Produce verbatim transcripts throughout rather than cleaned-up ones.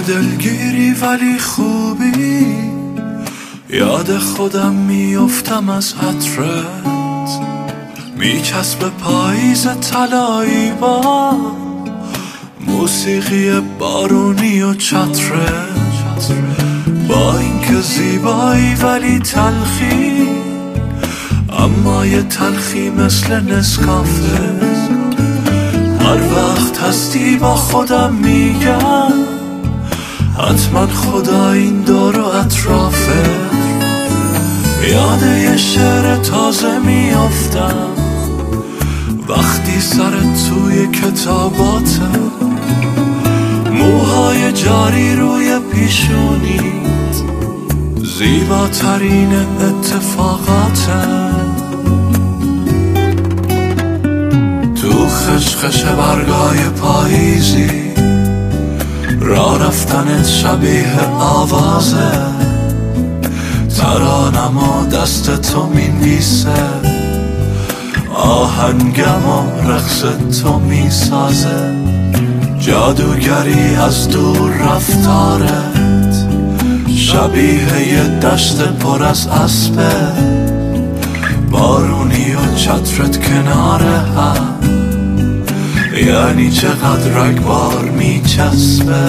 دلگیری ولی خوبی، یاد خودم میافتم از عطرت، میچسب پاییز طلایی با موسیقی بارونی و چترت. با اینکه زیبایی ولی تلخی، اما یه تلخی مثل نسکافه. هر وقت هستی با خودم میگم حتما خدا این دور و اطرافه. یاد یه شعر تازه میافتم وقتی سرت توی کتاباتم، موهای جاری روی پیشونیت، زیباترین اتفاقاتم. تو خشخش برگای پاییزی، راه رفتنت شبیه آوازه، ترانم و دست تو مینویسه، آهنگم و رقص تو میسازه. جادوگری از دور رفتارت، شبیه یه دشت پر از اسبه، بارونی و چترت کنار هم، یعنی چقدر رگبار میچسبه.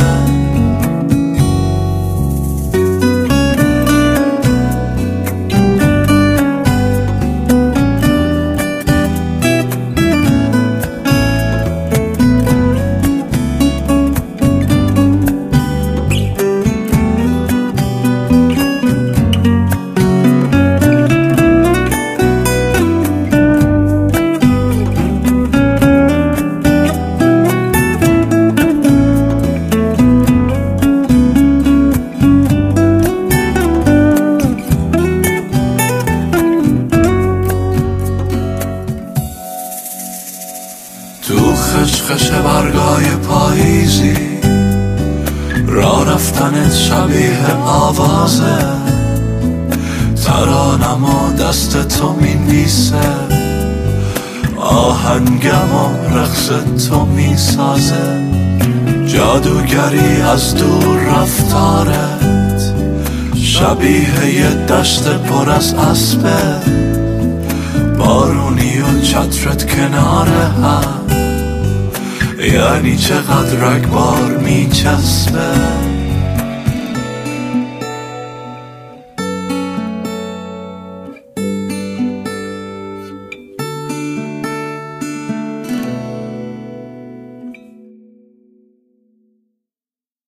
تو خشخش برگای پاییزی، راه رفتنت شبیه آوازه، ترانم و دست تو مینویسه، آهنگم و رقص تو میسازه. جادوگری از دور رفتارت، شبیه یه دشت پر از اسبه، بارونی و چترت کنار هم، یعنی چقدر رگبار میچسبه.